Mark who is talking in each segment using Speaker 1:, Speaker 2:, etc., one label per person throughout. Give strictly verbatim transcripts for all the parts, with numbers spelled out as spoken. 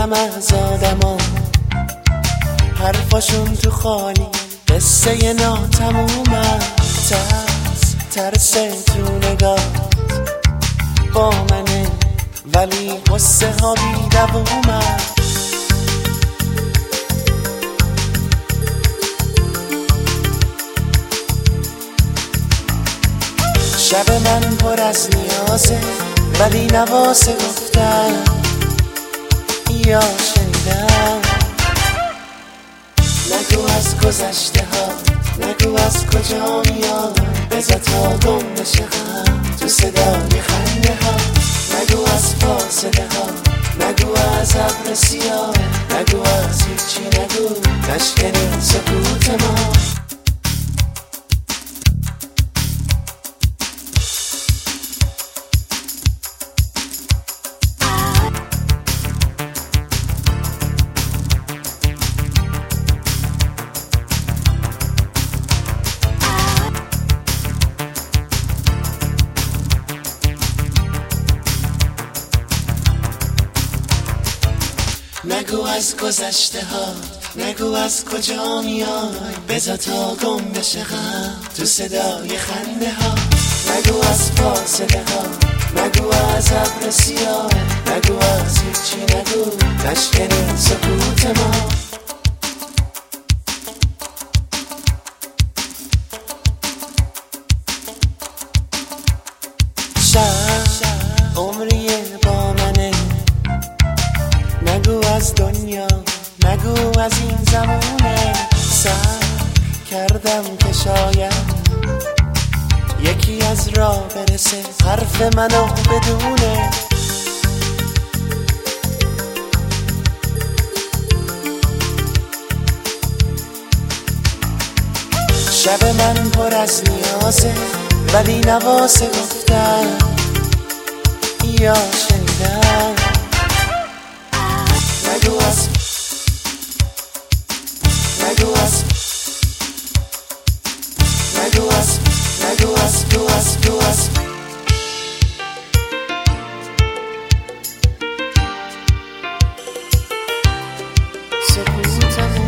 Speaker 1: میگیرم از آدما، حرفاشون تو خالی قصه ناتمومه. ترس ترس تو نگاه با منه، ولی قصه ها بی دوومه. شب من پر از نیازه، ولی نواسه گفتم یا شنیدم. نگو از گذشته ها، نگو از کجا میاد، بذار تا گم بشه غم تو صدای خنده ها. نگو از فاصله ها، نگو از ابر سیاه، نگو از هیچی، نگو نشکنی سکوت ما. نگو از گذشته ها، نگو از کجا میای، بذار تا گم بشه غم تو صدای خنده ها. نگو از فاصله ها، نگو از ابر سیاه، نگو از هیچی، نگو نشکنی سکوت ما. شب عمریه با منه، نگو از دنیا، نگو از این زمونه. سر کردم که شاید یکی از راه برسه حرف منو بدونه. شب من پر از نیازه، ولی نواسه گفتم یا شنیدم. نگو از نگو از نگو از نگو از گو از گو از سکوتم.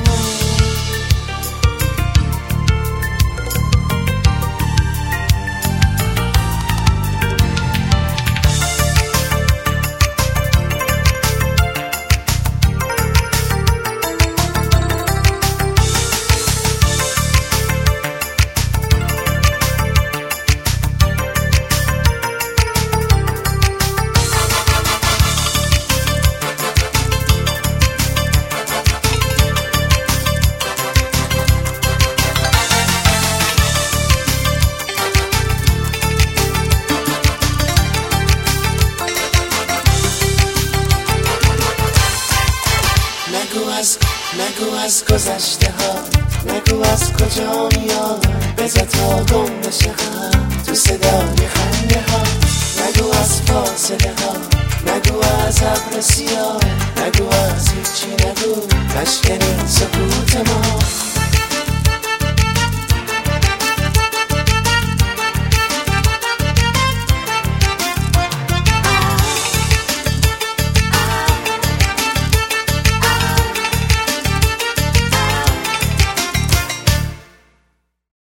Speaker 1: نگو از گذشته ها، نگو از کجا میاد، بذار تا گم بشه غم تو صدای خنده ها. نگو از فاصله ها، نگو از ابر سیاه،